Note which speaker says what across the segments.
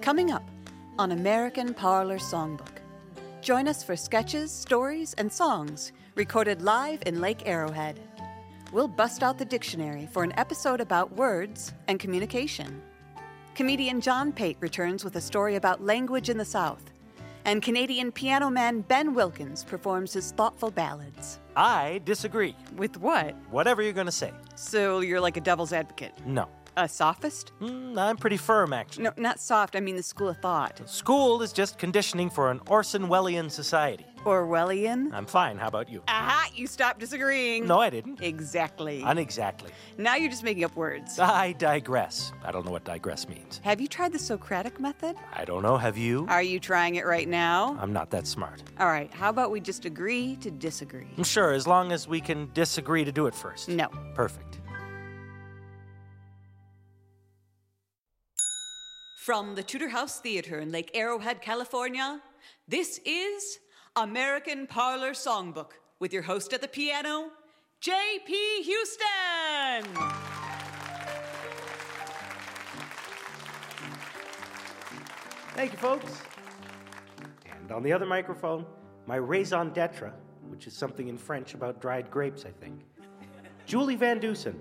Speaker 1: Coming up on American Parlor Songbook. Join us for sketches, stories, and songs recorded live in Lake Arrowhead. We'll bust out the dictionary for an episode about words and communication. Comedian John Pate returns with a story about language in the South. And Canadian piano man Ben Wilkins performs his thoughtful ballads.
Speaker 2: I disagree.
Speaker 1: With what?
Speaker 2: Whatever you're going to say.
Speaker 1: So you're like a devil's advocate?
Speaker 2: No.
Speaker 1: A sophist?
Speaker 2: I'm pretty firm, actually.
Speaker 1: No, not soft. I mean the school of thought.
Speaker 2: School is just conditioning for an Orson Welles society.
Speaker 1: Orwellian?
Speaker 2: I'm fine. How about you?
Speaker 1: Aha! You stopped disagreeing.
Speaker 2: No, I didn't.
Speaker 1: Exactly.
Speaker 2: Unexactly.
Speaker 1: Now you're just making up words.
Speaker 2: I digress. I don't know what digress means.
Speaker 1: Have you tried the Socratic method?
Speaker 2: I don't know. Have you?
Speaker 1: Are you trying it right now?
Speaker 2: I'm not that smart.
Speaker 1: All right, how about we just agree to disagree?
Speaker 2: Sure, as long as we can disagree to do it first.
Speaker 1: No.
Speaker 2: Perfect.
Speaker 1: From the Tudor House Theater in Lake Arrowhead, California, this is American Parlor Songbook with your host at the piano, J.P. Houston.
Speaker 2: Thank you, folks. And on the other microphone, my raison d'etre, which is something in French about dried grapes, I think. Julie Van Dusen.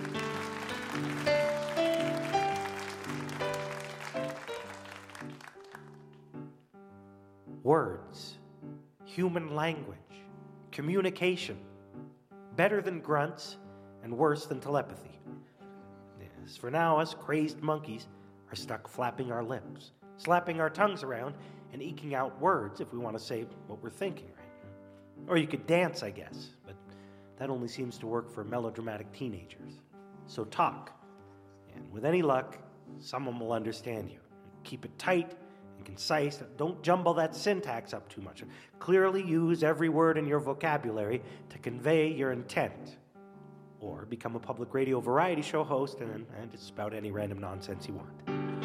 Speaker 2: Words, human language, communication, better than grunts and worse than telepathy. Yes, for now, us crazed monkeys are stuck flapping our lips, slapping our tongues around, and eking out words if we want to say what we're thinking, right? Or you could dance, I guess, but that only seems to work for melodramatic teenagers. So talk, and with any luck, someone will understand you. Keep it tight and concise. Don't jumble that syntax up too much. Clearly use every word in your vocabulary to convey your intent. Or become a public radio variety show host and just spout any random nonsense you want.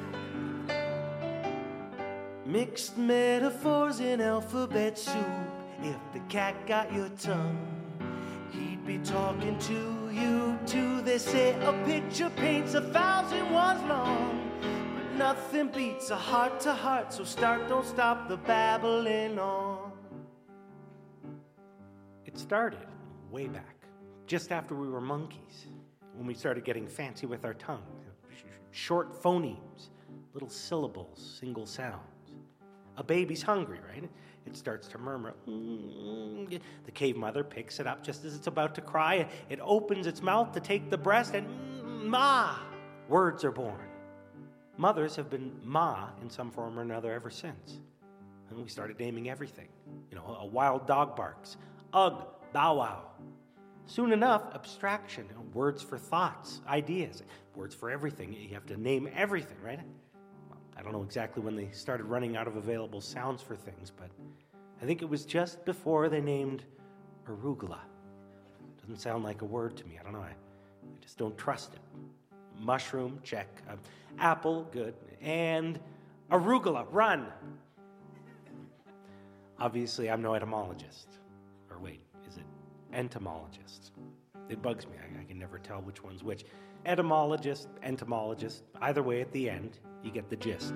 Speaker 2: Mixed metaphors in alphabet soup. If the cat got your tongue, he'd be talking to you too. They say a picture paints 1,000 words long. Nothing beats a heart-to-heart, so start, don't stop the babbling on. It started way back, just after we were monkeys, when we started getting fancy with our tongue. Short phonemes, little syllables, single sounds. A baby's hungry, right? It starts to murmur. The cave mother picks it up just as it's about to cry. It opens its mouth to take the breast, and ma! Words are born. Mothers have been ma in some form or another ever since. And we started naming everything. A wild dog barks. Ugh, bow wow. Soon enough, abstraction, words for thoughts, ideas, words for everything. You have to name everything, right? Well, I don't know exactly when they started running out of available sounds for things, but I think it was just before they named arugula. Doesn't sound like a word to me. I don't know. I just don't trust it. Mushroom, check. Apple, good. And arugula, run. Obviously, I'm no etymologist. Or wait, is it entomologist? It bugs me. I can never tell which one's which. Etymologist, entomologist, either way at the end, you get the gist.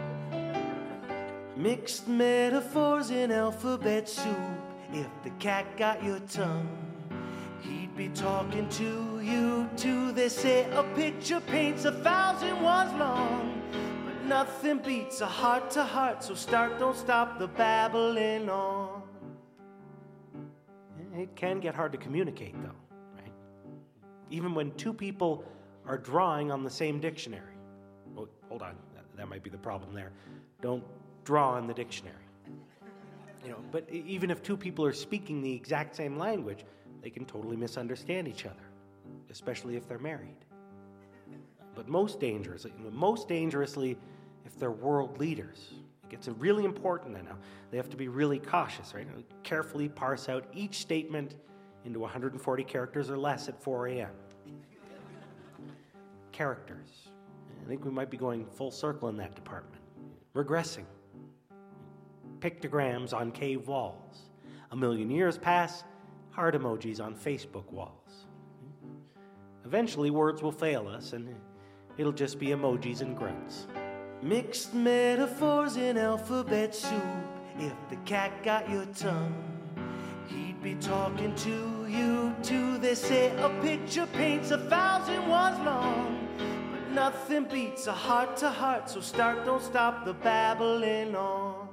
Speaker 2: Mixed metaphors in alphabet soup. If the cat got your tongue, he'd be talking to you too. They say a picture paints 1,000 words long, but nothing beats a heart-to-heart, so start, don't stop the babbling on. It can get hard to communicate, though, right? Even when two people are drawing on the same dictionary. Oh, hold on, that might be the problem there. Don't draw in the dictionary. But even if two people are speaking the exact same language, they can totally misunderstand each other, especially if they're married. But most dangerously, if they're world leaders. It gets really important now. They have to be really cautious, right? Carefully parse out each statement into 140 characters or less at 4 a.m. Characters. I think we might be going full circle in that department. Regressing. Pictograms on cave walls. 1,000,000 years pass, heart emojis on Facebook walls. Eventually, words will fail us, and it'll just be emojis and grunts.
Speaker 3: Mixed metaphors in alphabet soup. If the cat got your tongue, he'd be talking to you too. They say a picture paints 1,000 words long, but nothing beats a heart to heart. So start, don't stop the babbling on.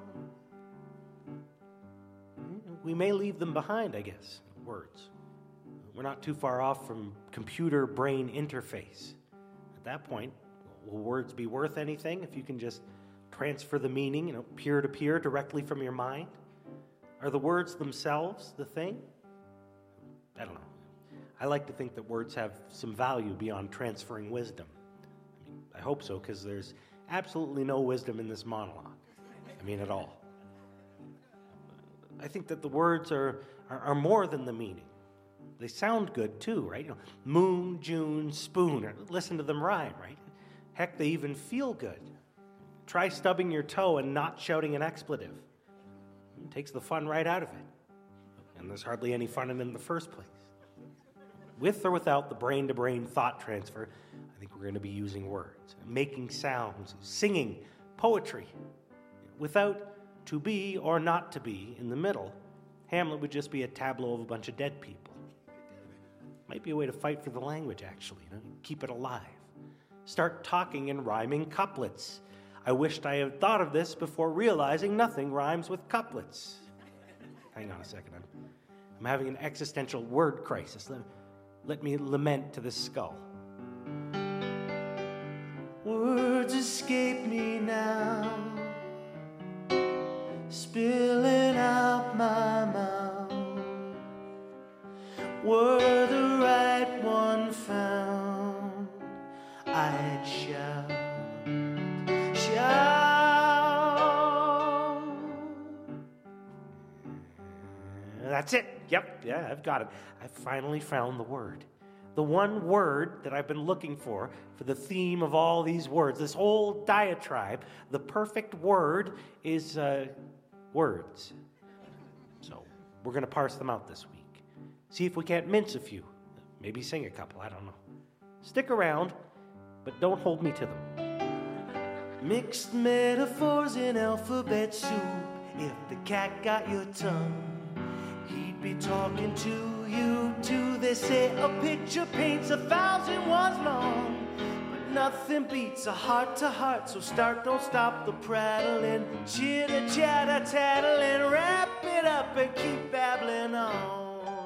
Speaker 2: We may leave them behind, I guess, words. We're not too far off from computer-brain interface. At that point, will words be worth anything if you can just transfer the meaning, peer-to-peer directly from your mind? Are the words themselves the thing? I don't know. I like to think that words have some value beyond transferring wisdom. I hope so, because there's absolutely no wisdom in this monologue. At all. I think that the words are more than the meaning. They sound good too, right? Moon, June, spoon. Or listen to them rhyme, right? Heck, they even feel good. Try stubbing your toe and not shouting an expletive. It takes the fun right out of it. And there's hardly any fun in it in the first place. With or without the brain-to-brain thought transfer, I think we're going to be using words, making sounds, singing, poetry. Without to be or not to be in the middle, Hamlet would just be a tableau of a bunch of dead people. Might be a way to fight for the language, actually, keep it alive. Start talking in rhyming couplets. I wished I had thought of this before realizing nothing rhymes with couplets. Hang on a second, I'm having an existential word crisis. Let me lament to the skull.
Speaker 3: Words escape me now, spilling out my mouth. Were the right one found, I'd shout, shout.
Speaker 2: That's it. Yep, yeah, I've got it. I finally found the word. The one word that I've been looking for the theme of all these words, this whole diatribe. The perfect word is words. So we're going to parse them out this week. See if we can't mince a few. Maybe sing a couple, I don't know. Stick around, but don't hold me to them.
Speaker 3: Mixed metaphors in alphabet soup. If the cat got your tongue, he'd be talking to you too. They say a picture paints 1,000 words long, but nothing beats a heart to heart. So start, don't stop the prattling, chitter chatter tattling, wrap it up and keep babbling on.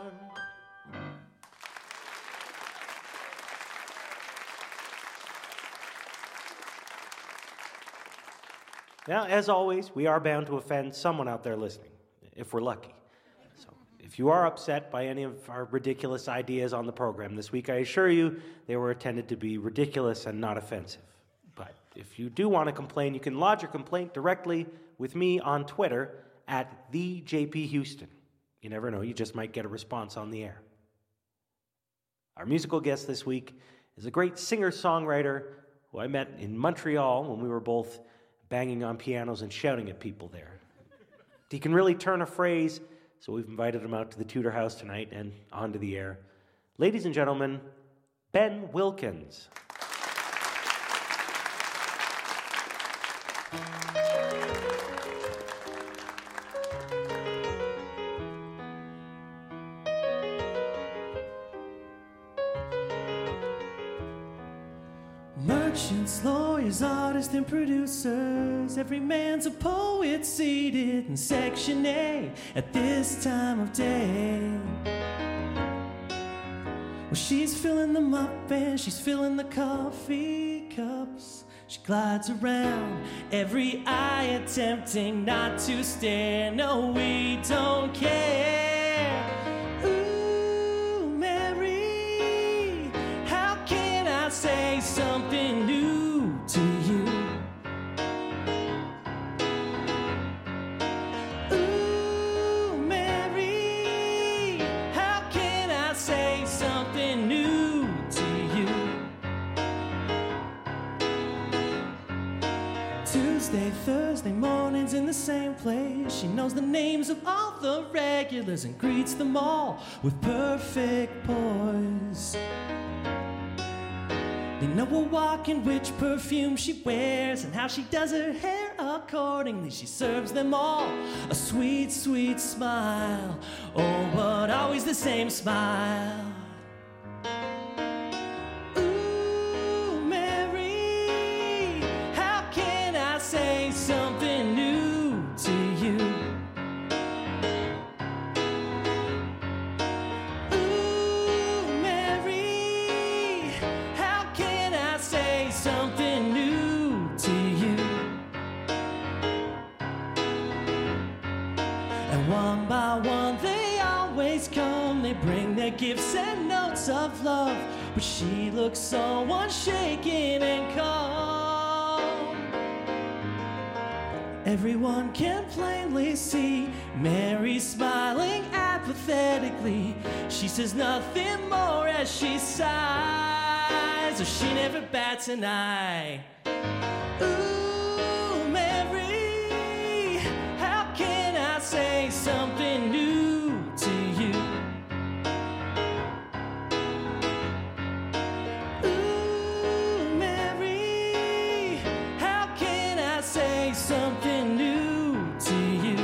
Speaker 2: Now, as always, we are bound to offend someone out there listening, if we're lucky. So, if you are upset by any of our ridiculous ideas on the program this week, I assure you they were intended to be ridiculous and not offensive. But if you do want to complain, you can lodge your complaint directly with me on Twitter at @TheJPHouston. You never know, you just might get a response on the air. Our musical guest this week is a great singer-songwriter who I met in Montreal when we were both banging on pianos and shouting at people there. He can really turn a phrase, so we've invited him out to the Tudor House tonight and onto the air. Ladies and gentlemen, Ben Wilkins.
Speaker 3: Merchants, lawyers, artists, and producers, every man's a poet seated in Section A at this time of day. Well, she's filling them up and she's filling the coffee cups. She glides around every eye, attempting not to stare. No, we don't care. Ooh, Mary, how can I say something new to you? Ooh, Mary, how can I say something new to you? Tuesday, Thursday mornings in the same place. She knows the names of all the regulars and greets them all with perfect poise. They know a walk in which perfume she wears and how she does her hair accordingly. She serves them all a sweet, sweet smile. Oh, but always the same smile. Ooh, Mary, how can I say something new to you? Something new to you. And one by one they always come. They bring their gifts and notes of love, but she looks so unshaken and calm. Everyone can plainly see Mary smiling apathetically. She says nothing more as she sighs, or she never bats an eye. Ooh, Mary, how can I say something new to you? Ooh, Mary, how can I say something new to you?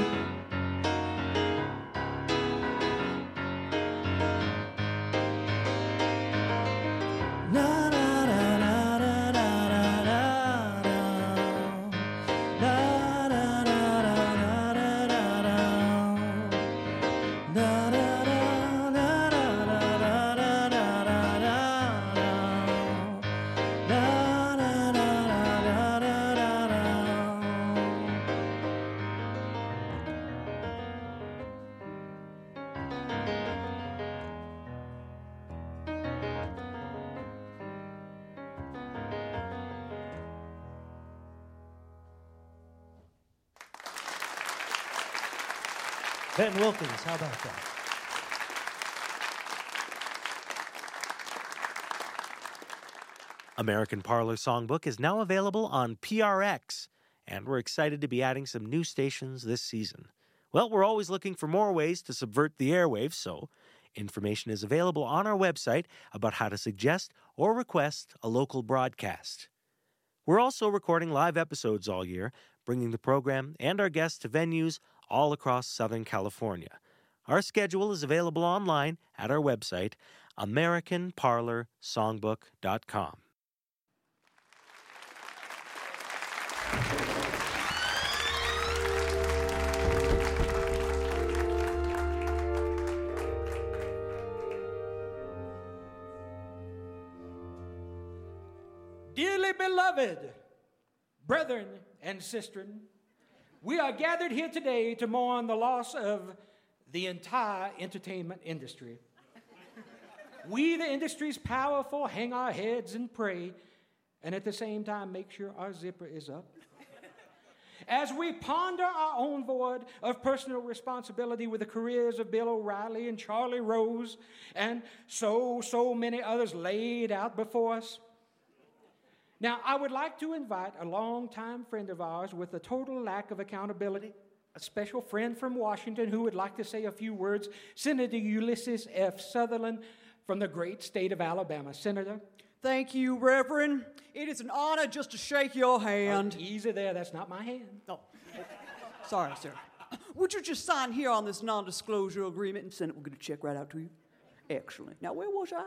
Speaker 2: Ben Wilkins, how about that? American Parlor Songbook is now available on PRX, and we're excited to be adding some new stations this season. Well, we're always looking for more ways to subvert the airwaves, so information is available on our website about how to suggest or request a local broadcast. We're also recording live episodes all year, bringing the program and our guests to venues all across Southern California. Our schedule is available online at our website, AmericanParlorSongbook.com.
Speaker 4: Dearly beloved brethren and sistren, we are gathered here today to mourn the loss of the entire entertainment industry. We, the industry's powerful, hang our heads and pray, and at the same time make sure our zipper is up. As we ponder our own void of personal responsibility with the careers of Bill O'Reilly and Charlie Rose and so many others laid out before us. Now, I would like to invite a longtime friend of ours with a total lack of accountability, a special friend from Washington who would like to say a few words, Senator Ulysses F. Sutherland from the great state of Alabama. Senator?
Speaker 5: Thank you, Reverend. It is an honor just to shake your hand.
Speaker 4: Oh, easy there, that's not my hand.
Speaker 5: Oh, sorry, sir. Would you just sign here on this non-disclosure agreement and send it? We're going to check right out to you. Excellent. Now, where was I?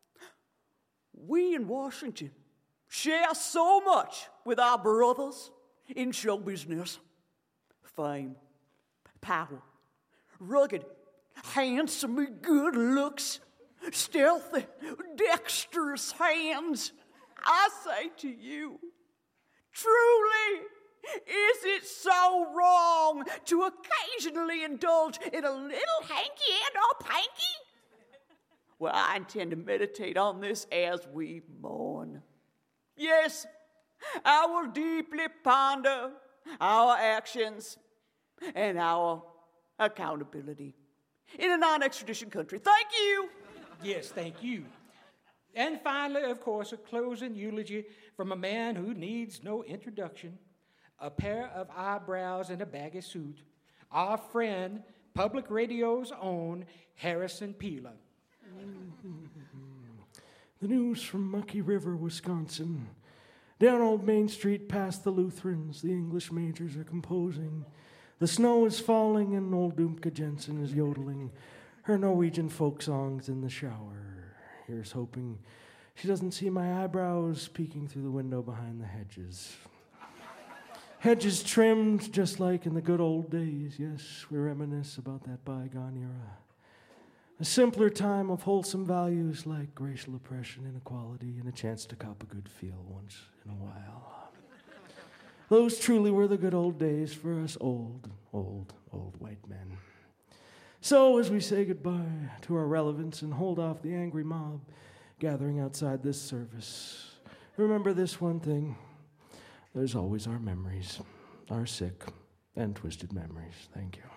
Speaker 5: We in Washington share so much with our brothers in show business. Fame, power, rugged, handsomely good looks, stealthy, dexterous hands. I say to you, truly, is it so wrong to occasionally indulge in a little hanky and or panky? Well, I intend to meditate on this as we mourn. Yes, I will deeply ponder our actions and our accountability in a non-extradition country. Thank you.
Speaker 4: Yes, thank you. And finally, of course, a closing eulogy from a man who needs no introduction, a pair of eyebrows and a baggy suit, our friend, public radio's own Harrison Peeler.
Speaker 6: The news from Mucky River, Wisconsin. Down Old Main Street past the Lutherans, the English majors are composing. The snow is falling and old Doomka Jensen is yodeling her Norwegian folk songs in the shower. Here's hoping she doesn't see my eyebrows peeking through the window behind the hedges. Hedges trimmed just like in the good old days. Yes, we reminisce about that bygone era. A simpler time of wholesome values like racial oppression, inequality, and a chance to cop a good feel once in a while. Those truly were the good old days for us old white men. So as we say goodbye to our relevance and hold off the angry mob gathering outside this service, remember this one thing. There's always our memories, our sick and twisted memories. Thank you.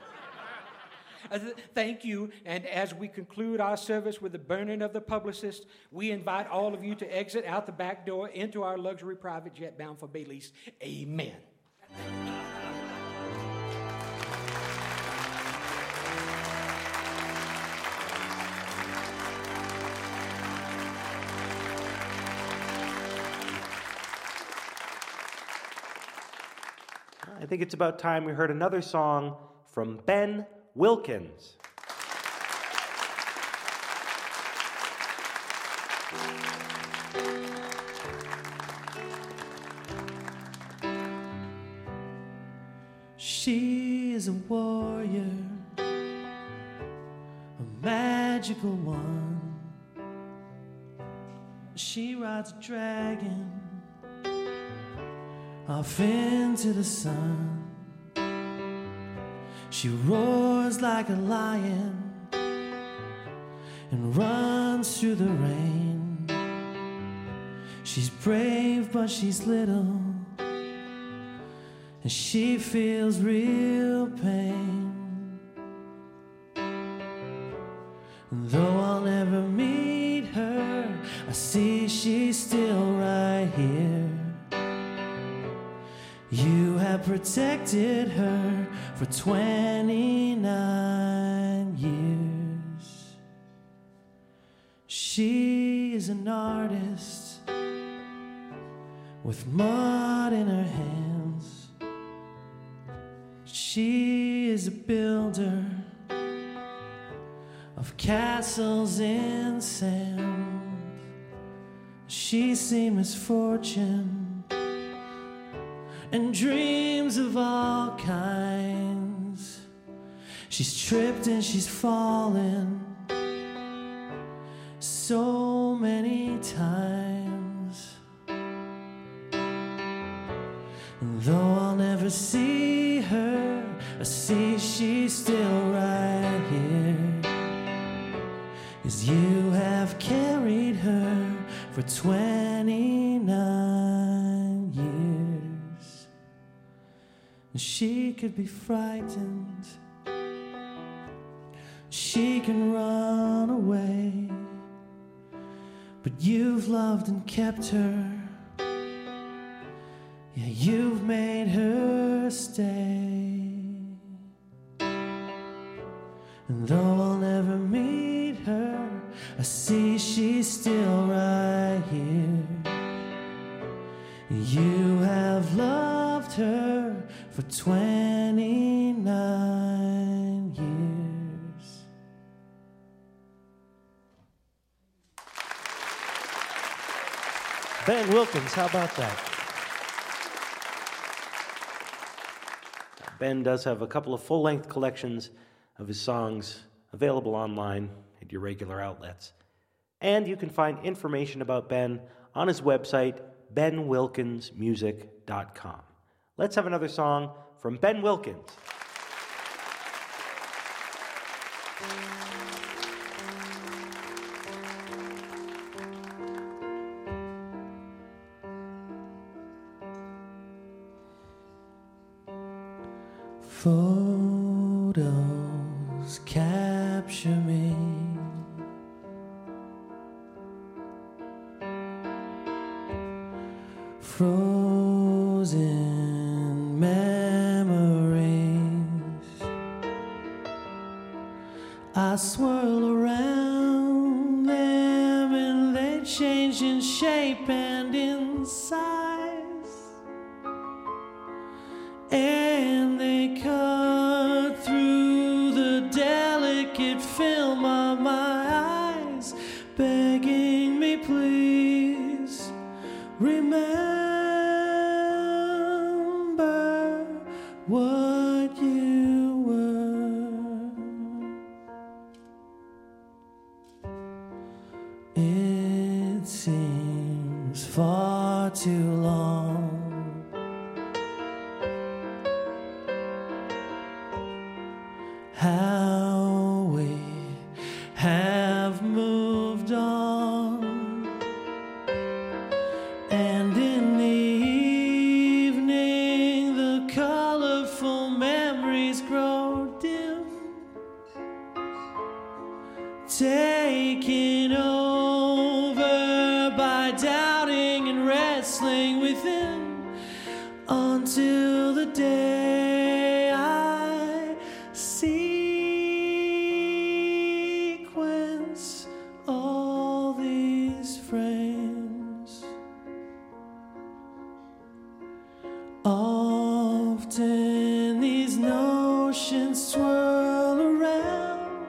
Speaker 4: Thank you. And as we conclude our service with the burning of the Publicist, we invite all of you to exit out the back door into our luxury private jet bound for Belize. Amen.
Speaker 2: I think it's about time we heard another song from Ben Wilkins.
Speaker 3: She is a warrior, a magical one. She rides a dragon off into the sun. She roars like a lion and runs through the rain. She's brave, but she's little, and she feels real pain. And though I'll never meet her, I see she's still right here. You have protected her for 29 years. She is an artist with mud in her hands. She is a builder of castles in sand. She's seen misfortune and dreams of all kinds. She's tripped and she's fallen so many times. And though I'll never see her, I see she's still right here. 'Cause you have carried her for 29 years. She could be frightened, she can run away, but you've loved and kept her. Yeah, you've made her stay. And though I'll never meet her, I see she's still right here. You have loved her for 29 years.
Speaker 2: Ben Wilkins, how about that? Ben does have a couple of full-length collections of his songs available online at your regular outlets. And you can find information about Ben on his website, benwilkinsmusic.com. Let's have another song from Ben Wilkins.
Speaker 3: Photos capture me. Frozen memories. I swirl around them and they change in shape and in size, and they cut through the delicate film of my eyes, begging me please remember what you were. It seems far too long how we have moved on, and in the evening the colorful memories grow dim, taken over by doubting and wrestling within, until the day I sequence all these frames. Often these notions swirl around,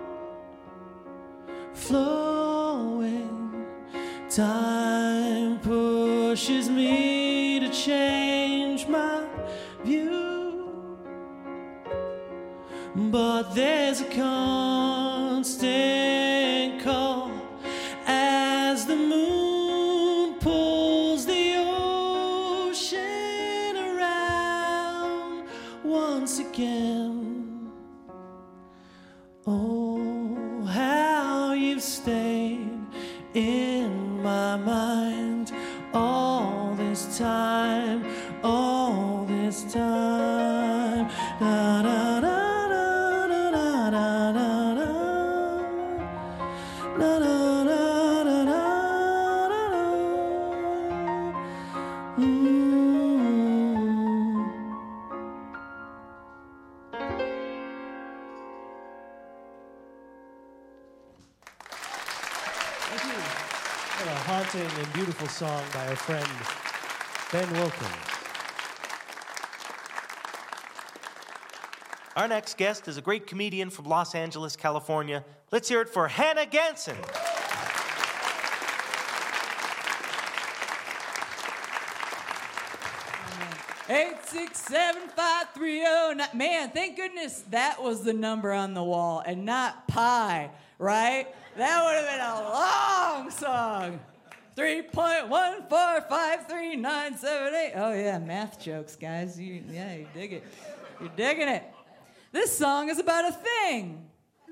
Speaker 3: flowing. Time pushes me to change my view, but there's a constant call as the moon pulls the ocean around once again. Oh, how you've stayed in my mind all this time, all this time. Da, da, da, da, da, da, da, da, da. Da, da, da, da, da, da, da.
Speaker 7: What a haunting and beautiful song by our friend Ben Wilkins.
Speaker 2: Our next guest is a great comedian from Los Angeles, California. Let's hear it for Hannah Ganson.
Speaker 8: 867-530. Man, thank goodness that was the number on the wall and not pi, right? That would have been a long song. 3.1453978. Oh yeah, math jokes, guys. You dig it. You're digging it. This song is about a thing.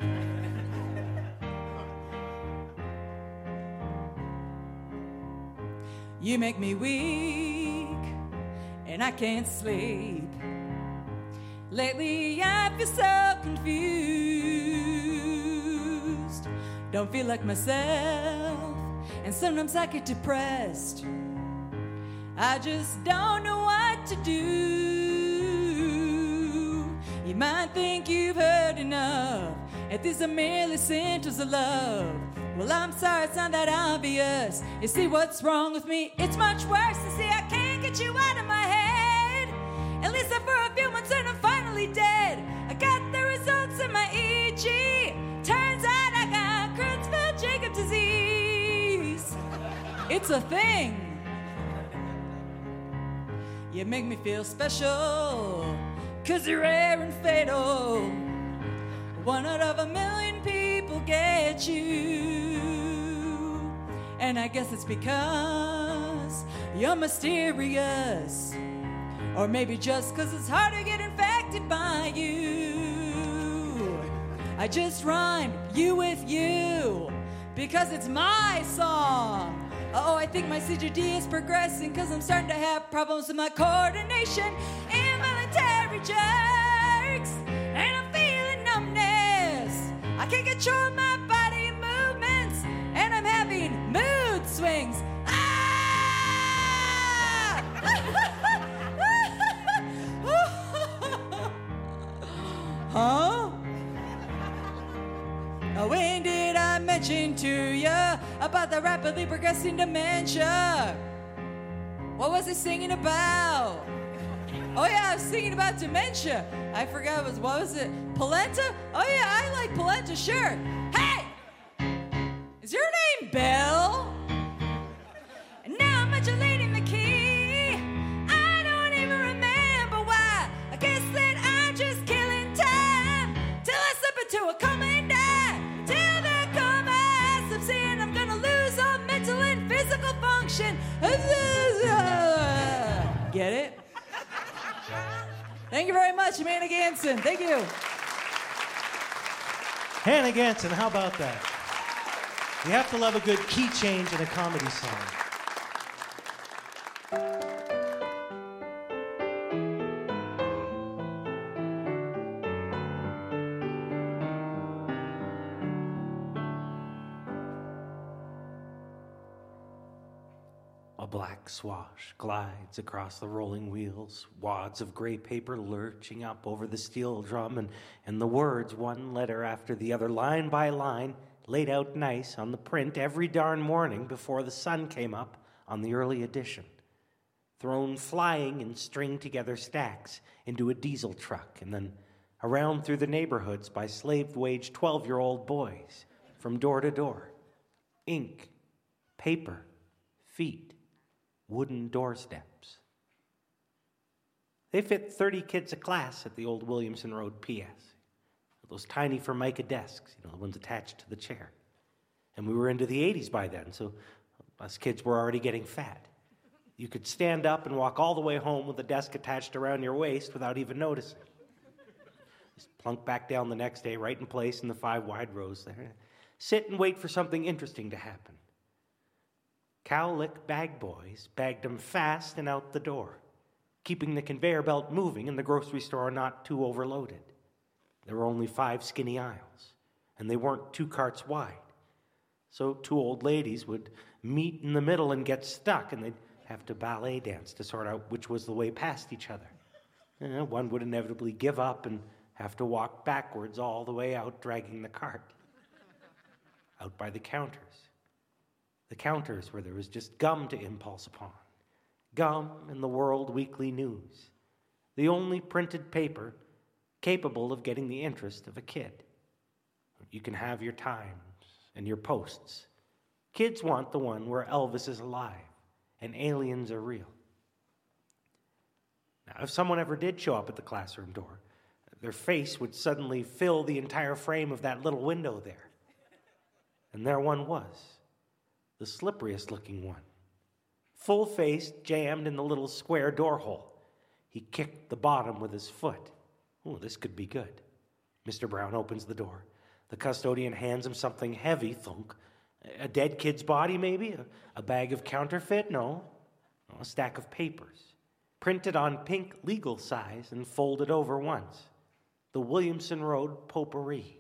Speaker 8: You make me weak, and I can't sleep. Lately I feel so confused. Don't feel like myself, and sometimes I get depressed. I just don't know what to do. You might think you've heard enough, and these are merely symptoms of love. Well, I'm sorry, it's not that obvious. You see what's wrong with me? It's much worse. You see, I can't get you out of my head. At least for a few months and I'm finally dead. I got the results in my EEG. Turns out I got Creutzfeldt-Jakob disease. It's a thing. You make me feel special, 'cause you're rare and fatal. 1 out of 1,000,000 people get you. And I guess it's because you're mysterious. Or maybe just 'cause it's hard to get infected by you. I just rhymed you with you because it's my song. Oh, I think my CGD is progressing 'cause I'm starting to have problems with my coordination. Involuntary jerks, and I'm feeling numbness. I can't control my body movements, and I'm having mood swings. Ah! Huh? When did I mention to you about the rapidly progressing dementia. What was I singing about? Oh yeah, I was singing about dementia. I forgot, what was it? Polenta? Oh yeah, I like polenta, sure. Hey! Is your name Bill? And now I'm modulating the key. I don't even remember why. I guess that I'm just killing time till I slip into a coma and die. Till that coma slips in, I'm gonna lose all mental and physical function. Get it? Thank you very much, Amanda Ganson. Thank you.
Speaker 7: Hannah Ganson, how about that? You have to love a good key change in a comedy song.
Speaker 2: A black swash glides across the rolling wheels, wads of gray paper lurching up over the steel drum, and the words, one letter after the other, line by line, laid out nice on the print every darn morning before the sun came up on the early edition, thrown flying in string-together stacks into a diesel truck, and then around through the neighborhoods by slave-wage 12-year-old boys from door to door. Ink, paper, feet, wooden doorsteps. They fit 30 kids a class at the old Williamson Road PS. Those tiny Formica desks, the ones attached to the chair. And we were into the 80s by then, so us kids were already getting fat. You could stand up and walk all the way home with the desk attached around your waist without even noticing. Just plunk back down the next day, right in place in the 5 wide rows there. Sit and wait for something interesting to happen. Cowlick bag boys bagged them fast and out the door, keeping the conveyor belt moving and the grocery store not too overloaded. There were only 5 skinny aisles, and they weren't 2 carts wide. So 2 old ladies would meet in the middle and get stuck, and they'd have to ballet dance to sort out which was the way past each other. One would inevitably give up and have to walk backwards all the way out, dragging the cart. Out by the counters. The counters where there was just gum to impulse upon. Gum and the World Weekly News. The only printed paper capable of getting the interest of a kid. You can have your Times and your Posts. Kids want the one where Elvis is alive and aliens are real. Now, if someone ever did show up at the classroom door, their face would suddenly fill the entire frame of that little window there. And there one was, the slipperiest looking one. Full-faced, jammed in the little square door hole. He kicked the bottom with his foot. Oh, this could be good. Mr. Brown opens the door. The custodian hands him something heavy, thunk. A dead kid's body, maybe? A bag of counterfeit? No. A stack of papers. Printed on pink legal size and folded over once. The Williamson Road Potpourri.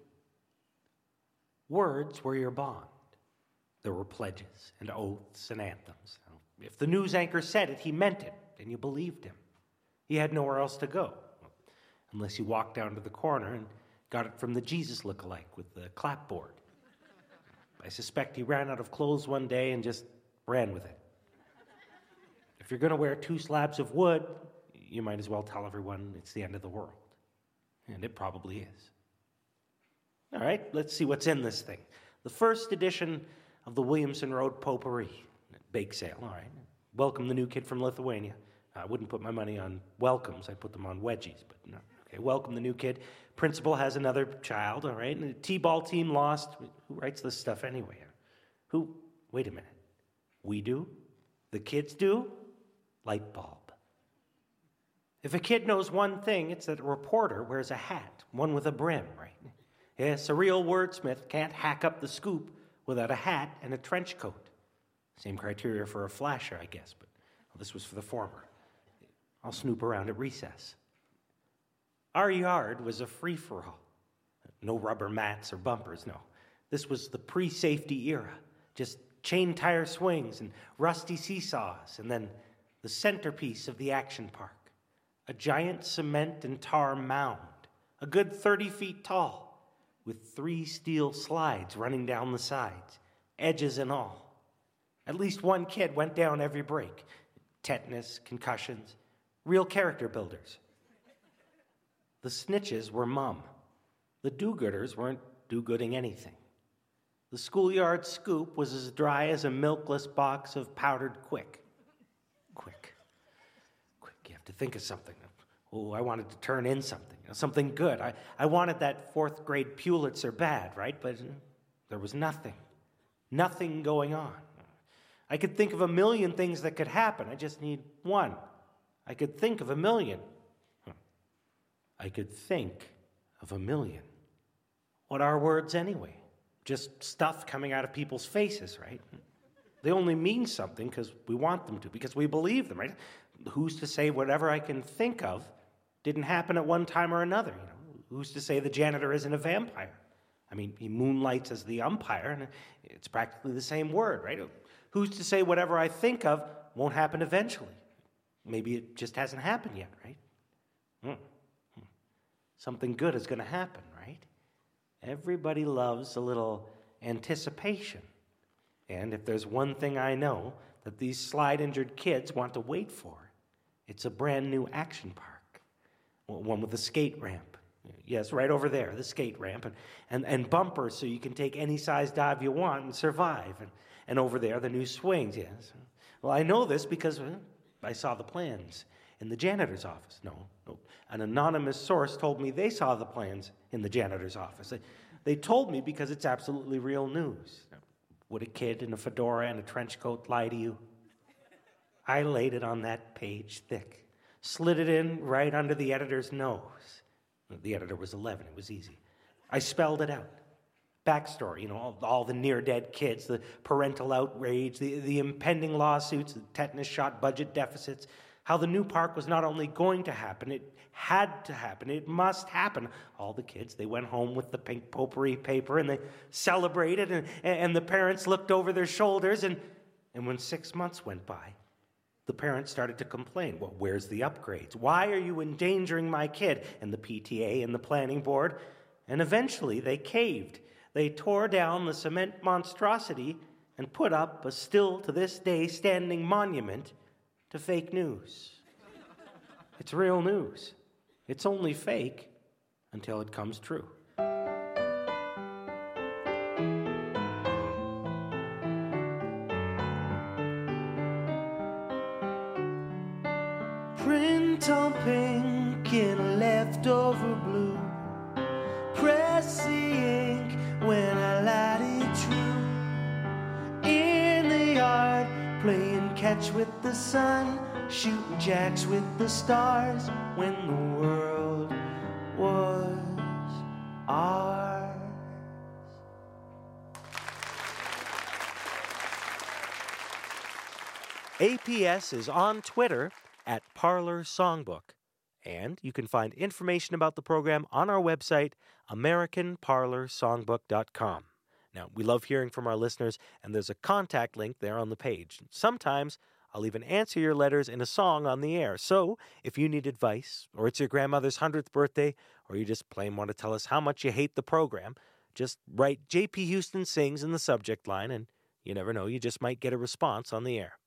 Speaker 2: Words were your bond. There were pledges and oaths and anthems. If the news anchor said it, he meant it, and you believed him. He had nowhere else to go, unless you walked down to the corner and got it from the Jesus lookalike with the clapboard. I suspect he ran out of clothes one day and just ran with it. If you're going to wear 2 slabs of wood, you might as well tell everyone it's the end of the world. And it probably is. All right, let's see what's in this thing. The first edition of the Williamson Road Potpourri. Bake sale, all right. Welcome the new kid from Lithuania. I wouldn't put my money on welcomes. I put them on wedgies, but no. Okay, welcome the new kid. Principal has another child, all right. And the T-ball team lost. Who writes this stuff anyway? Who? Wait a minute. We do? The kids do? Light bulb. If a kid knows one thing, it's that a reporter wears a hat, one with a brim, right? Yes, a real wordsmith can't hack up the scoop without a hat and a trench coat. Same criteria for a flasher, I guess, but this was for the former. I'll snoop around at recess. Our yard was a free-for-all. No rubber mats or bumpers, no. This was the pre-safety era. Just chain tire swings and rusty seesaws, and then the centerpiece of the action park. A giant cement and tar mound, a good 30 feet tall, with 3 steel slides running down the sides, edges and all. At least one kid went down every break. Tetanus, concussions, real character builders. The snitches were mum. The do-gooders weren't do-gooding anything. The schoolyard scoop was as dry as a milkless box of powdered Quick. Quick, you have to think of something. Oh, I wanted to turn in something, something good. I wanted that 4th grade Pulitzer bad, right? But there was nothing going on. I could think of a million things that could happen. I just need one. I could think of a million. I could think of a million. What are words anyway? Just stuff coming out of people's faces, right? They only mean something because we want them to, because we believe them, right? Who's to say whatever I can think of didn't happen at one time or another? Who's to say the janitor isn't a vampire? I mean, he moonlights as the umpire, and it's practically the same word, right? Who's to say whatever I think of won't happen eventually? Maybe it just hasn't happened yet, right? Something good is going to happen, right? Everybody loves a little anticipation. And if there's one thing I know that these slide-injured kids want to wait for, it's a brand new action park. One with a skate ramp. Yes, right over there, the skate ramp. And bumpers so you can take any size dive you want and survive. And over there, the new swings, yes. Well, I know this because I saw the plans in the janitor's office. No. An anonymous source told me they saw the plans in the janitor's office. They told me because it's absolutely real news. Would a kid in a fedora and a trench coat lie to you? I laid it on that page thick, slid it in right under the editor's nose. The editor was 11. It was easy. I spelled it out. Backstory, all the near-dead kids, the parental outrage, the impending lawsuits, the tetanus shot budget deficits, how the new park was not only going to happen, it had to happen, it must happen. All the kids, they went home with the pink potpourri paper and they celebrated, and the parents looked over their shoulders, and when 6 months went by, the parents started to complain. Well, where's the upgrades? Why are you endangering my kid? And the PTA and the planning board. And eventually they caved. They tore down the cement monstrosity and put up a still to this day standing monument to fake news. It's real news. It's only fake until it comes true.
Speaker 3: Print on pink in a leftover blue. Press the ink when I light it true. In the yard, playing catch with the sun, shooting jacks with the stars when the world was ours.
Speaker 2: APS is on Twitter at Parlor Songbook. And you can find information about the program on our website, AmericanParlorSongbook.com. Now, we love hearing from our listeners, and there's a contact link there on the page. Sometimes I'll even answer your letters in a song on the air. So, if you need advice, or it's your grandmother's 100th birthday, or you just plain want to tell us how much you hate the program, just write J.P. Houston Sings in the subject line, and you never know, you just might get a response on the air.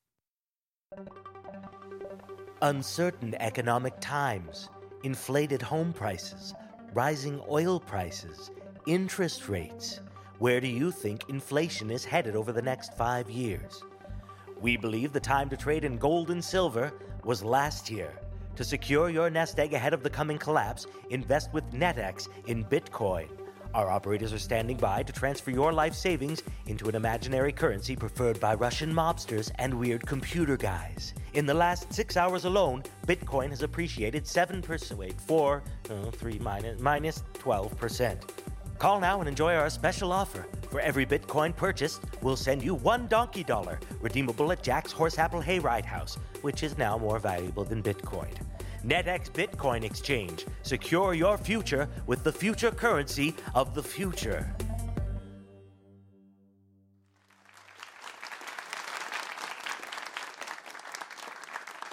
Speaker 9: Uncertain economic times, inflated home prices, rising oil prices, interest rates. Where do you think inflation is headed over the next 5 years? We believe the time to trade in gold and silver was last year. To secure your nest egg ahead of the coming collapse, invest with NetX in Bitcoin. Our operators are standing by to transfer your life savings into an imaginary currency preferred by Russian mobsters and weird computer guys. In the last 6 hours alone, Bitcoin has appreciated 12%. Call now and enjoy our special offer. For every Bitcoin purchased, we'll send you $1 donkey dollar, redeemable at Jack's Horseapple Hayride House, which is now more valuable than Bitcoin. NetX Bitcoin Exchange. Secure your future with the future currency of the future.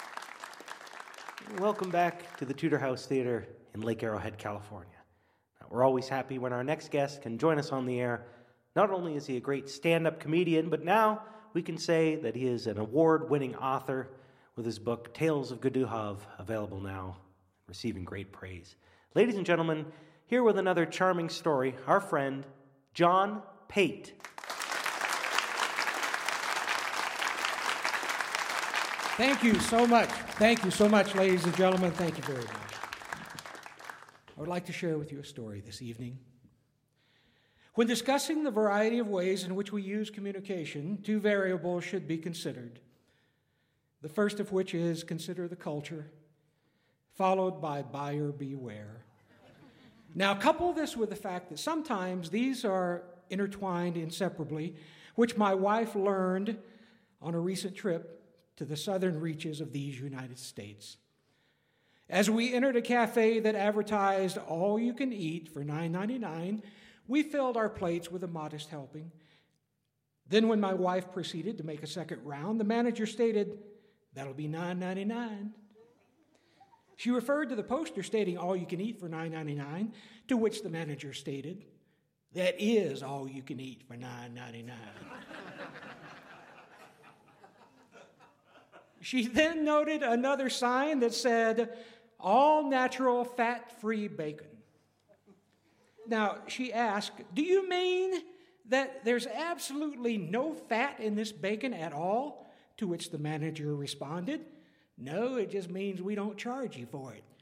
Speaker 2: Welcome back to the Tudor House Theater in Lake Arrowhead, California. Now, We're always happy when our next guest can join us on the air. Not only is he a great stand-up comedian, but now we can say that he is an award-winning author with his book, Tales of Geduhav, available now, receiving great praise. Ladies and gentlemen, here with another charming story, our friend, John Pate.
Speaker 4: Thank you so much. Thank you so much, ladies and gentlemen. Thank you very much. I would like to share with you a story this evening. When discussing the variety of ways in which we use communication, two variables should be considered. The first of which is consider the culture, followed by buyer beware. Now, couple this with the fact that sometimes these are intertwined inseparably, which my wife learned on a recent trip to the southern reaches of these United States. As we entered a cafe that advertised all you can eat for $9.99, we filled our plates with a modest helping. Then when my wife proceeded to make a second round, the manager stated, "That'll be $9.99. She referred to the poster stating all you can eat for $9.99, to which the manager stated, "That is all you can eat for $9.99. She then noted another sign that said, "All natural fat-free bacon." Now, she asked, "Do you mean that there's absolutely no fat in this bacon at all?" To which the manager responded, "No, it just means we don't charge you for it."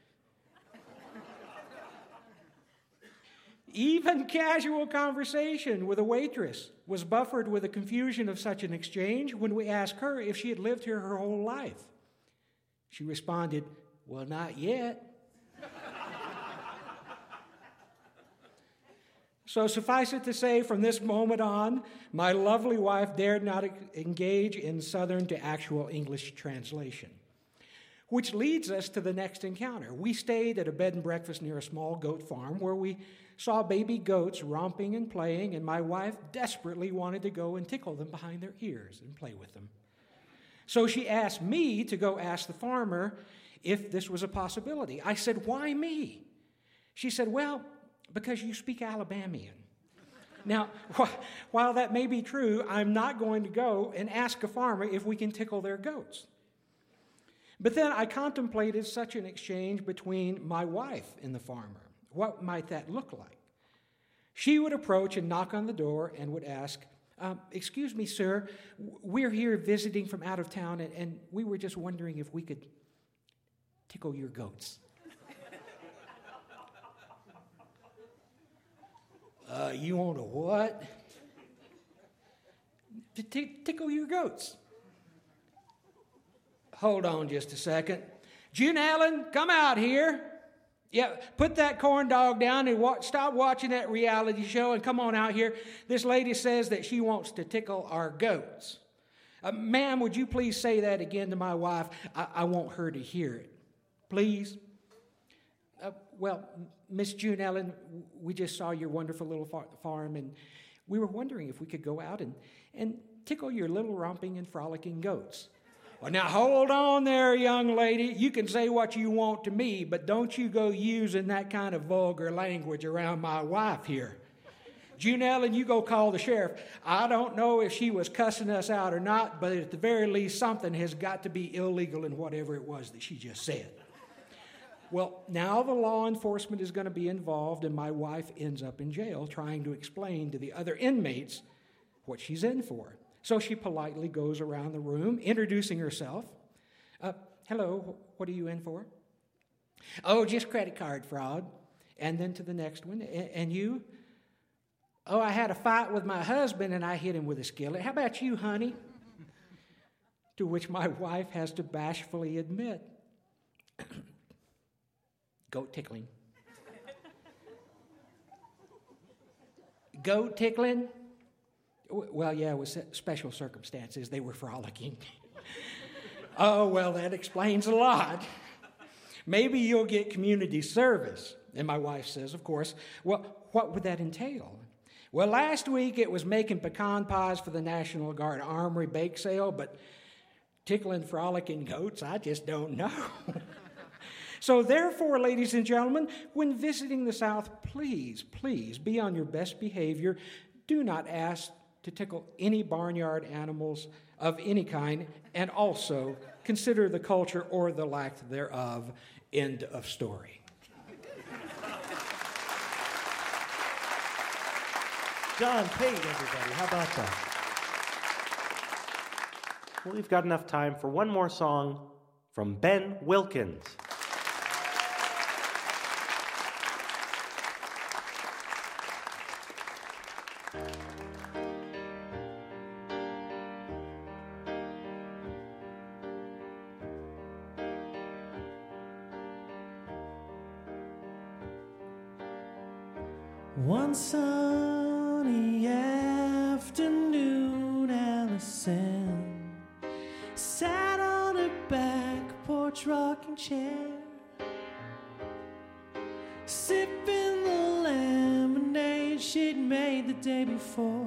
Speaker 4: Even casual conversation with a waitress was buffered with the confusion of such an exchange when we asked her if she had lived here her whole life. She responded, "Well, not yet." So suffice it to say, from this moment on, my lovely wife dared not engage in Southern to actual English translation. Which leads us to the next encounter. We stayed at a bed and breakfast near a small goat farm where we saw baby goats romping and playing, and my wife desperately wanted to go and tickle them behind their ears and play with them. So she asked me to go ask the farmer if this was a possibility. I said, "Why me?" She said, "Well, because you speak Alabamian." Now, while that may be true, I'm not going to go and ask a farmer if we can tickle their goats. But then I contemplated such an exchange between my wife and the farmer. What might that look like? She would approach and knock on the door and would ask, "Excuse me, sir, we're here visiting from out of town, and we were just wondering if we could tickle your goats." You want a what? To tickle your goats. Hold on just a second. June Allen, come out here. Yeah, put that corn dog down and stop watching that reality show and come on out here. This lady says that she wants to tickle our goats. Ma'am, would you please say that again to my wife? I want her to hear it. Please. Well, Miss June Ellen, we just saw your wonderful little farm, and we were wondering if we could go out and tickle your little romping and frolicking goats. Well, now hold on there, young lady. You can say what you want to me, but don't you go using that kind of vulgar language around my wife here. June Ellen, you go call the sheriff. I don't know if she was cussing us out or not, but at the very least, something has got to be illegal in whatever it was that she just said. Well, now the law enforcement is going to be involved, and my wife ends up in jail trying to explain to the other inmates what she's in for. So she politely goes around the room, introducing herself. "Hello, what are you in for?" "Oh, just credit card fraud." And then to the next one, "And you?" "Oh, I had a fight with my husband, and I hit him with a skillet. How about you, honey?" To which my wife has to bashfully admit, "Goat tickling." "Goat tickling?" "Well, yeah, it was special circumstances. They were frolicking." "Oh, well, that explains a lot. Maybe you'll get community service." And my wife says, of course, "Well, what would that entail?" "Well, last week it was making pecan pies for the National Guard Armory bake sale, but tickling frolicking goats, I just don't know." So therefore, ladies and gentlemen, when visiting the South, please, please be on your best behavior. Do not ask to tickle any barnyard animals of any kind, and also consider the culture or the lack thereof. End of story.
Speaker 7: John Pate, everybody. How about that?
Speaker 2: Well, we've got enough time for one more song from Ben Wilkins.
Speaker 3: One sunny afternoon, Allison sat on her back porch rocking chair, sipping the lemonade she'd made the day before.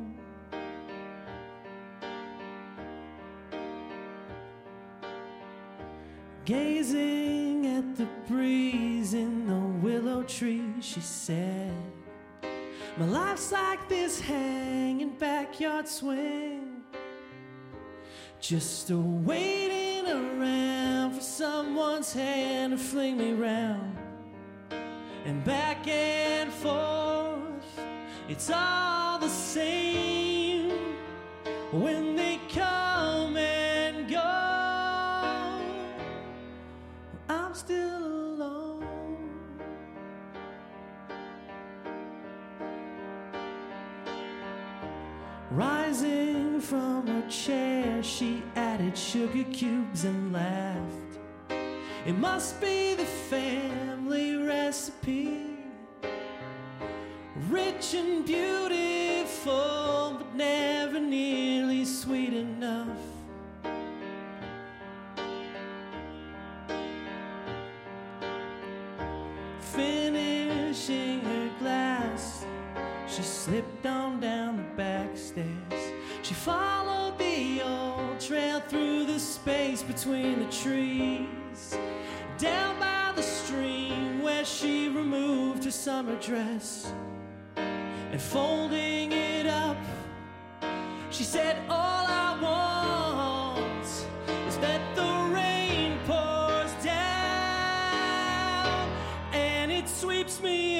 Speaker 3: Gazing at the breeze in the willow tree, she said, my life's like this hanging backyard swing, just a waiting around for someone's hand to fling me round and back and forth. It's all the same when they come and go. I'm still alone. Rising from her chair, she added sugar cubes and laughed. It must be the family recipe, rich and beautiful, but never nearly sweet enough. Finishing her glass, she slipped on down the back stairs. She followed the old trail through the space between the trees, down by the stream where she removed her summer dress, and folding it up, she said, all I want is that the rain pours down and it sweeps me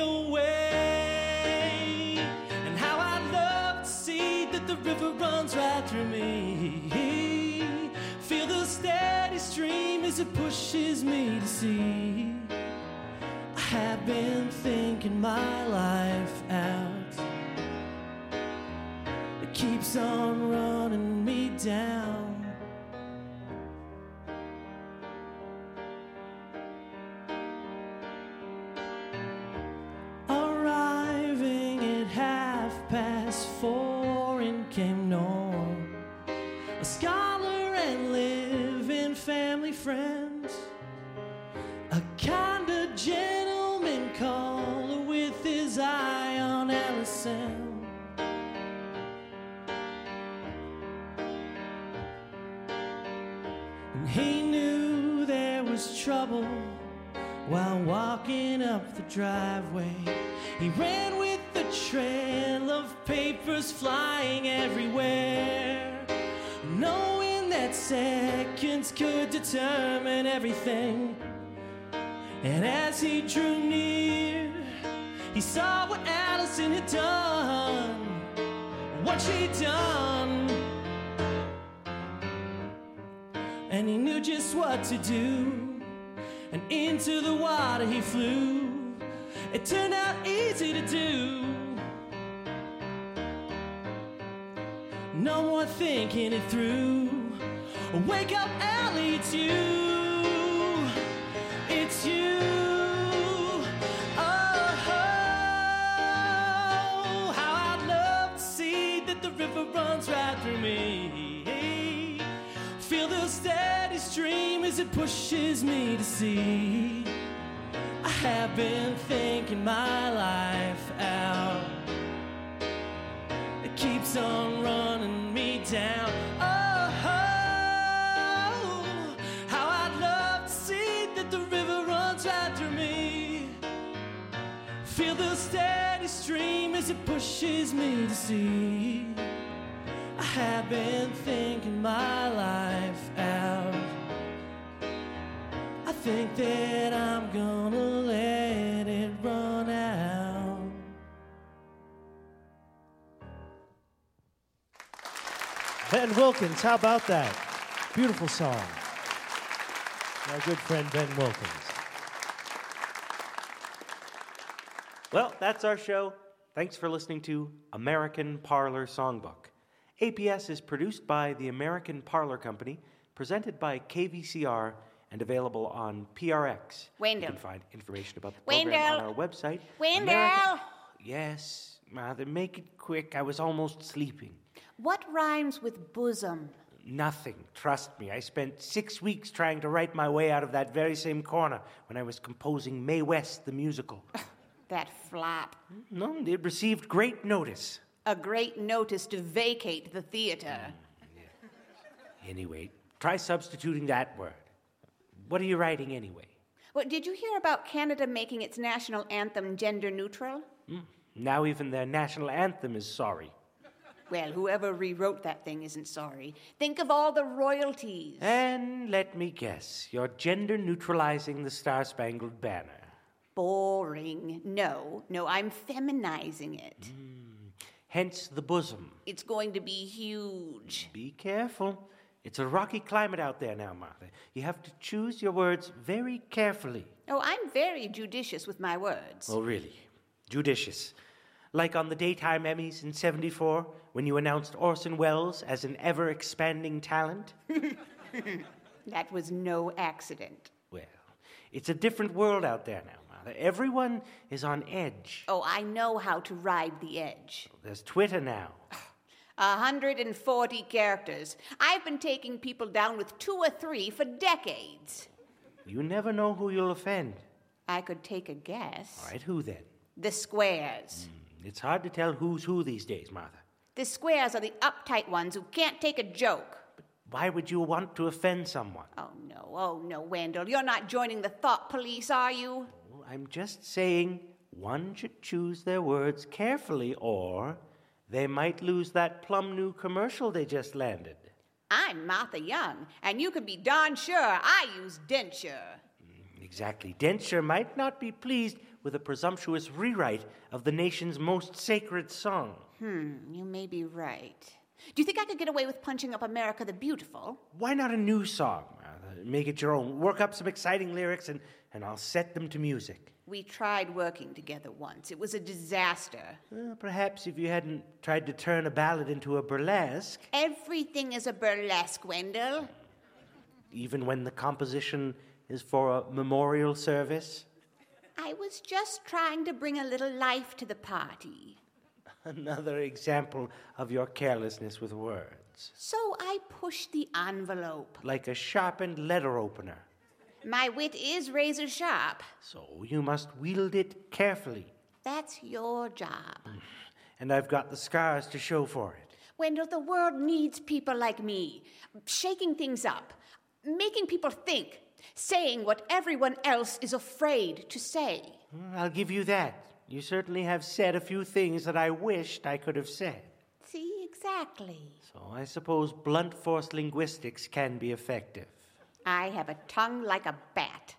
Speaker 3: away. And how I'd love to see that the river runs right through me, feel the steady stream as it pushes me to sea. I have been thinking my life out, it keeps on running me down. Arriving at 4:30 in Came Norm, a scholar and living family friend, a kind of gentleman caller with his eye on Allison. And he knew there was trouble while walking up the driveway. He ran with the trail of papers flying everywhere, knowing that seconds could determine everything. And as he drew near, he saw what Allison had done, what she'd done. And he knew just what to do, and into the water he flew. It turned out easy to do, no more thinking it through. Wake up, Allie, it's you, it's you. Oh, how I'd love to see that the river runs right through me, feel the steady stream as it pushes me to sea. I have been thinking my life out, it keeps on running me down. Oh, how I'd love to see that the river runs Feel the steady stream as it pushes me to see. I have been thinking my life out. I think that I'm gonna let it run out.
Speaker 7: Ben Wilkins, how about that? Beautiful song. My good friend Ben Wilkins.
Speaker 2: Well, that's our show. Thanks for listening to American Parlor Songbook. APS is produced by the American Parlor Company, presented by KVCR, and available on PRX.
Speaker 1: Wendell.
Speaker 2: You can find information about the program
Speaker 1: Wendell.
Speaker 2: on our website.
Speaker 1: Wendell.
Speaker 2: Yes, Mother, make it quick. I was almost sleeping.
Speaker 1: What rhymes with bosom?
Speaker 2: Nothing. Trust me. I spent 6 weeks trying to write my way out of that very same corner when I was composing Mae West, the musical.
Speaker 1: That flap.
Speaker 2: No, it received great notice.
Speaker 1: A great notice to vacate the theater.
Speaker 2: Anyway, try substituting that word. What are you writing anyway?
Speaker 1: Well, did you hear about Canada making its national anthem gender neutral?
Speaker 2: Now even their national anthem is sorry.
Speaker 1: Well, whoever rewrote that thing isn't sorry. Think of all the royalties.
Speaker 2: And let me guess, you're gender neutralizing the Star-Spangled Banner.
Speaker 1: Boring. No, I'm feminizing it.
Speaker 2: Hence the bosom.
Speaker 1: It's going to be huge.
Speaker 2: Be careful. It's a rocky climate out there now, Martha. You have to choose your words very carefully.
Speaker 1: Oh, I'm very judicious with my words.
Speaker 2: Oh, really? Judicious. Like on the Daytime Emmys in '74, when you announced Orson Welles as an ever-expanding talent?
Speaker 1: That was no accident.
Speaker 2: Well, it's a different world out there now, Martha. Everyone is on edge.
Speaker 1: Oh, I know how to ride the edge.
Speaker 2: There's Twitter now.
Speaker 1: 140 characters. I've been taking people down with 2 or 3 for decades.
Speaker 2: You never know who you'll offend.
Speaker 1: I could take a guess.
Speaker 2: All right, who then?
Speaker 1: The squares.
Speaker 2: It's hard to tell who's who these days, Martha.
Speaker 1: The squares are the uptight ones who can't take a joke.
Speaker 2: Why would you want to offend someone?
Speaker 1: Oh no, Wendell. You're not joining the thought police, are you?
Speaker 2: Well, I'm just saying one should choose their words carefully, or they might lose that plum new commercial they just landed.
Speaker 1: I'm Martha Young, and you can be darn sure I use denture.
Speaker 2: Exactly. Denture might not be pleased with a presumptuous rewrite of the nation's most sacred song.
Speaker 1: You may be right. Do you think I could get away with punching up America the Beautiful?
Speaker 2: Why not a new song, Martha? Make it your own. Work up some exciting lyrics, and I'll set them to music.
Speaker 1: We tried working together once. It was a disaster.
Speaker 2: Perhaps if you hadn't tried to turn a ballad into a burlesque.
Speaker 1: Everything is a burlesque, Wendell.
Speaker 2: Even when the composition is for a memorial service?
Speaker 1: I was just trying to bring a little life to the party.
Speaker 2: Another example of your carelessness with words.
Speaker 1: So I pushed the envelope.
Speaker 2: Like a sharpened letter opener.
Speaker 1: My wit is razor sharp.
Speaker 2: So you must wield it carefully.
Speaker 1: That's your job.
Speaker 2: And I've got the scars to show for it.
Speaker 1: Wendell, the world needs people like me. Shaking things up. Making people think. Saying what everyone else is afraid to say.
Speaker 2: I'll give you that. You certainly have said a few things that I wished I could have said.
Speaker 1: See, exactly.
Speaker 2: So I suppose blunt force linguistics can be effective.
Speaker 1: I have a tongue like a bat.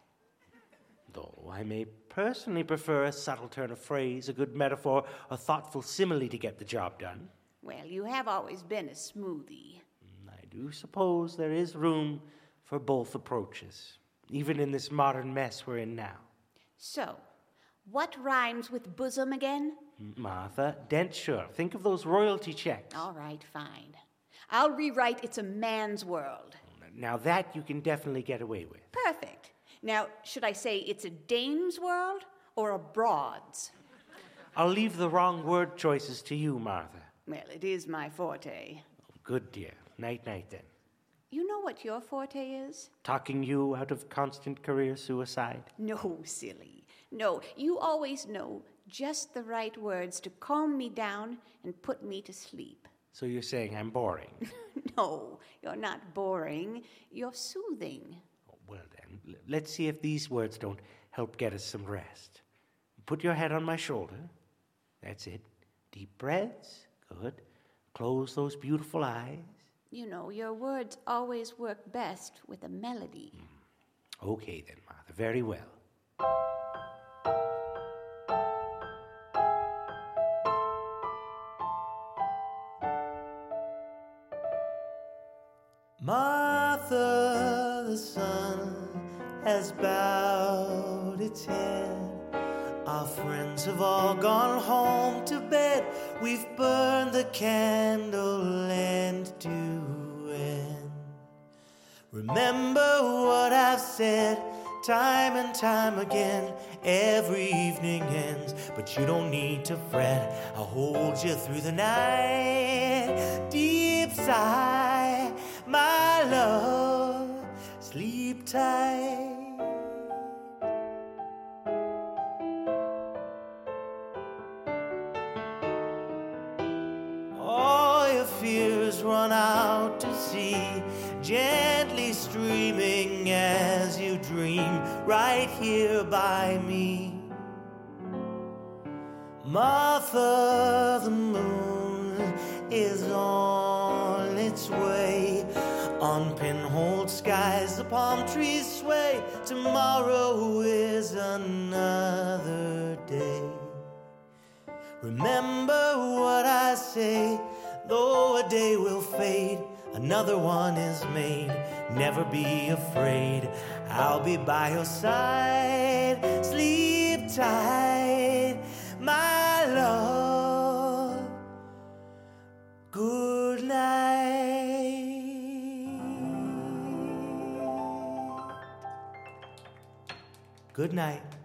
Speaker 2: Though I may personally prefer a subtle turn of phrase, a good metaphor, a thoughtful simile to get the job done.
Speaker 1: Well, you have always been a smoothie.
Speaker 2: I do suppose there is room for both approaches, even in this modern mess we're in now.
Speaker 1: So, what rhymes with bosom again?
Speaker 2: Martha, denture. Think of those royalty checks.
Speaker 1: All right, fine. I'll rewrite It's a Man's World.
Speaker 2: Now that you can definitely get away with.
Speaker 1: Perfect. Now, should I say it's a dame's world or a broad's?
Speaker 2: I'll leave the wrong word choices to you, Martha.
Speaker 1: Well, it is my forte.
Speaker 2: Good, dear. Night-night, then.
Speaker 1: You know what your forte is?
Speaker 2: Talking you out of constant career suicide?
Speaker 1: No, silly. No, you always know just the right words to calm me down and put me to sleep.
Speaker 2: So you're saying I'm boring?
Speaker 1: No, you're not boring. You're soothing.
Speaker 2: Well, then, let's see if these words don't help get us some rest. Put your head on my shoulder. That's it. Deep breaths. Good. Close those beautiful eyes.
Speaker 10: You know, your words always work best with a melody.
Speaker 2: Okay then, Martha. Very well.
Speaker 3: Martha, the sun has bowed its head. Our friends have all gone home to bed. We've burned the candle and to end. Remember what I've said time and time again. Every evening ends, but you don't need to fret. I'll hold you through the night. Deep sigh, my love, sleep tight. All your fears run out to sea, gently streaming as you dream right here by me. Martha, the moon is on its way. On pinholed skies, the palm trees sway. Tomorrow is another day. Remember what I say, though a day will fade, another one is made. Never be afraid, I'll be by your side. Sleep tight, my love. Good night. Good night.